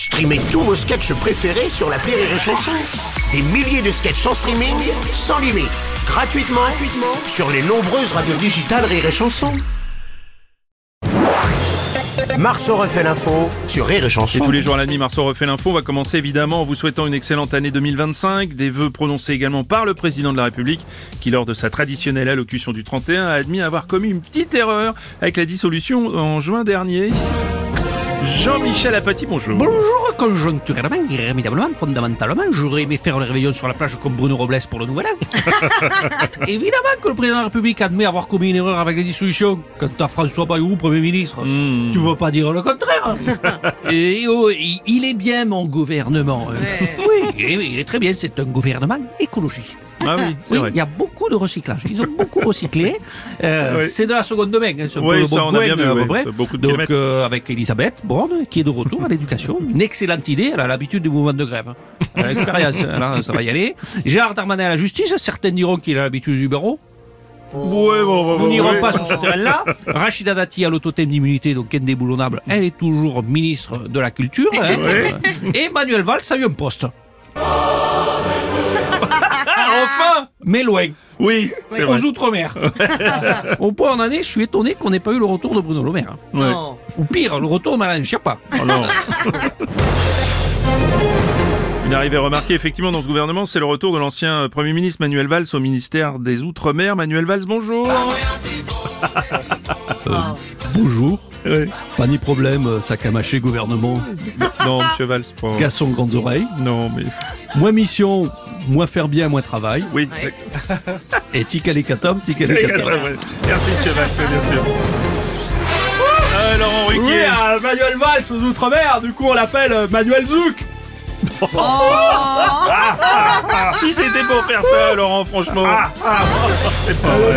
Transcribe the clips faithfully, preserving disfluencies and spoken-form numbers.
Streamez tous vos sketchs préférés sur l'appli Rire et Chanson. Des milliers de sketchs en streaming, sans limite, gratuitement, gratuitement sur les nombreuses radios digitales Rire et Chanson. Marceau refait l'info sur Rire et Chanson. Et tous les jours à la nuit, Marceau refait l'info. On va commencer évidemment en vous souhaitant une excellente année deux mille vingt-cinq. Des vœux prononcés également par le président de la République qui, lors de sa traditionnelle allocution du trente et un, a admis avoir commis une petite erreur avec la dissolution en juin dernier. Jean-Michel Apathy, bonjour. Bonjour, conjoncturellement, irrémédiablement, fondamentalement, j'aurais aimé faire le réveillon sur la plage comme Bruno Robles pour le nouvel an. Évidemment que le président de la République admet avoir commis une erreur avec les dissolutions. Quant à François Bayrou, Premier ministre, mmh. tu ne peux pas dire le contraire. Et oh, il est bien mon gouvernement. Ouais. Oui, il est, il est très bien, c'est un gouvernement écologiste. Ah oui, c'est oui, vrai. Il y a beaucoup de recyclage. Ils ont beaucoup recyclé. Euh, oui. C'est de la seconde main. Hein, c'est un oui, peu ça, bon on coin, a bien vu. à peu Oui. près. Beaucoup de Donc, euh, avec Elisabeth Borne, qui est de retour à l'éducation. Une excellente idée. Elle a l'habitude du mouvement de grève. Elle a l'expérience. Alors, ça va y aller. Gérard Darmanin à la justice. Certains diront qu'il a l'habitude du barreau. Ouais, bon, bon, Nous n'irons ouais. pas sur ce terrain-là. Rachida Dati a l'autothème d'immunité, donc indéboulonnable. Elle est toujours ministre de la Culture. Hein. Ouais. Et Manuel Valls a eu un poste. Enfin, mais loin. Oui, c'est aux vrai. Outre-mer. Au point en année, je suis étonné qu'on n'ait pas eu le retour de Bruno Le Maire. Ouais. Ou pire, le retour de Madame Schiappa. Oh non. Une arrivée remarquée effectivement dans ce gouvernement, c'est le retour de l'ancien Premier ministre Manuel Valls au ministère des Outre-mer. Manuel Valls, bonjour. Euh, bonjour. Ouais. Pas ni problème, sac à mâcher, gouvernement. Non, monsieur Valls. Pas... Gasson, grandes oreilles. Non, mais... Moins mission, moins faire bien, moins travail. Oui. Et ticalicatom, ticalicatom. Merci, monsieur Valls, bien sûr. Ah, Laurent Ruquier. Oui, euh, Manuel Valls aux Outre-mer, du coup on l'appelle euh, Manuel Zouk. Oh. Ah, ah, ah. Si c'était pour faire ça, Laurent, franchement. Ah, ah. C'est pas vrai.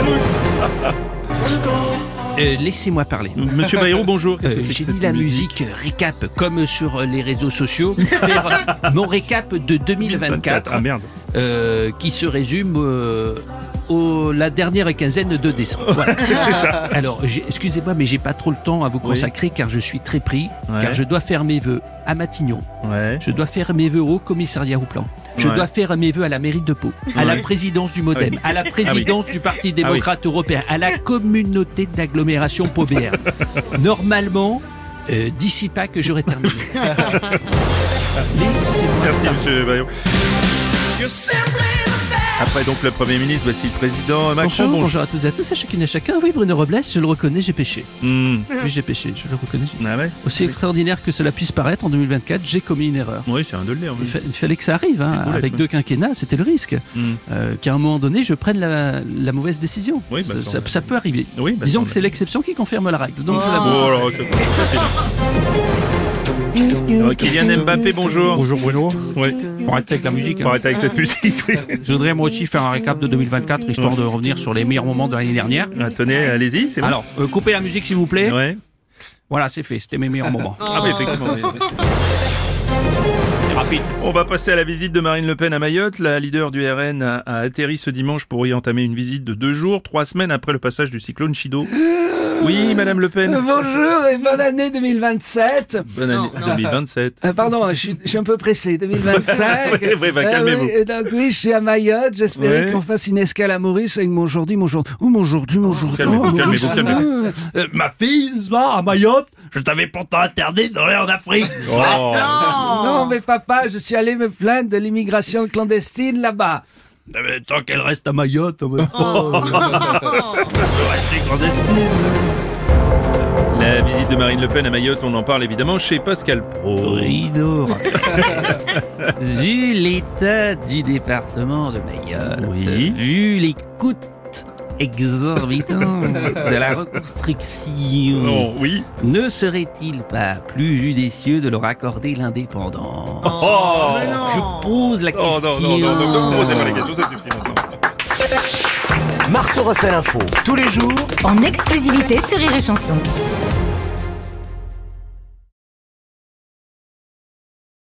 Euh, laissez-moi parler. Monsieur Bayrou, bonjour. Qu'est-ce Euh, que c'est que J'ai cette mis la musique récap comme sur les réseaux sociaux pour faire mon récap de deux mille vingt-quatre Ah merde. euh, qui se résume euh, au la dernière quinzaine de décembre. Voilà. Alors, j'ai- excusez-moi, mais j'ai pas trop le temps à vous consacrer car je suis très pris, Ouais. car je dois faire mes vœux à Matignon, Ouais. je dois faire mes vœux au commissariat au plan, je Ouais. dois faire mes vœux à la mairie de Pau, à la Ouais. présidence du MoDem, Ah oui. à la présidence du Parti démocrate européen, à la communauté d'agglomération Pau B R. Normalement, euh, d'ici pas que j'aurai terminé. Laissez-moi Merci, parler. monsieur Bayrou. Après donc le Premier ministre, voici le président Macron. Bonjour, Bonjour. bonjour à toutes et à tous, à chacune et à chacun. Oui, Bruno Robles, je le reconnais, j'ai péché. Mmh. Oui, j'ai péché, je le reconnais. Ah ouais. Aussi extraordinaire que cela puisse paraître, en deux mille vingt-quatre, j'ai commis une erreur. Oui, c'est un de le dire. Il, fa- il fallait que ça arrive, hein. cool, Avec ouais. deux quinquennats, c'était le risque. Mmh. Euh, qu'à un moment donné, je prenne la, la mauvaise décision. Oui, bah, ça, ça, ça- on- ça peut arriver. Oui, bah, Disons ça, que on c'est a- l'exception qui confirme la règle. Donc je la Oh, alors, c'est pas facile. Euh, Kylian Mbappé, bonjour. Bonjour Bruno. Oui. Pour arrêter avec la musique. Faut hein. arrêter avec cette musique, oui. Je voudrais moi aussi faire un récap de deux mille vingt-quatre, histoire de revenir sur les meilleurs moments de l'année dernière. Ah, tenez, allez-y, c'est bon. Alors, euh, coupez la musique s'il vous plaît. Ouais. Voilà, c'est fait, c'était mes meilleurs moments. Ah oui, effectivement. oui. C'est rapide. On va passer à la visite de Marine Le Pen à Mayotte. La leader du R N a, a atterri ce dimanche pour y entamer une visite de deux jours, trois semaines après le passage du cyclone Chido. Oui, Madame Le Pen. Bonjour et bonne année deux mille vingt-sept. Bonne année deux mille vingt-sept. Euh, pardon, je suis, je suis un peu pressé. deux mille vingt-cinq. Oui, oui, bah, Euh, calmez-vous. oui, et donc oui, je suis à Mayotte. J'espérais Ouais. qu'on fasse une escale à Maurice avec mon Jordi, mon Jordi. Ou mon Jordi, mon Jordi. calmez-vous, Oh, Maurice. calmez-vous, calmez-vous. Euh, Euh, ma fille, n'est-ce pas, à Mayotte, je t'avais pourtant interdit d'aller en Afrique. Oh. Non, mais papa, je suis allé me plaindre de l'immigration clandestine là-bas. Eh ben, tant qu'elle reste à Mayotte, en même temps, euh, elle peut rester clandestine. La visite de Marine Le Pen à Mayotte, on en parle évidemment chez Pascal Pro. Bruno vu l'état du département de Mayotte, Oui. vu les coûts exorbitants de la reconstruction, Non, oui. ne serait-il pas plus judicieux de leur accorder l'indépendance? Oh, Je pose la Oh, question. non, non, non, non, ne posez pas la question, ça suffit maintenant. Marceau refait l'info tous les jours en exclusivité sur Rire et Chanson.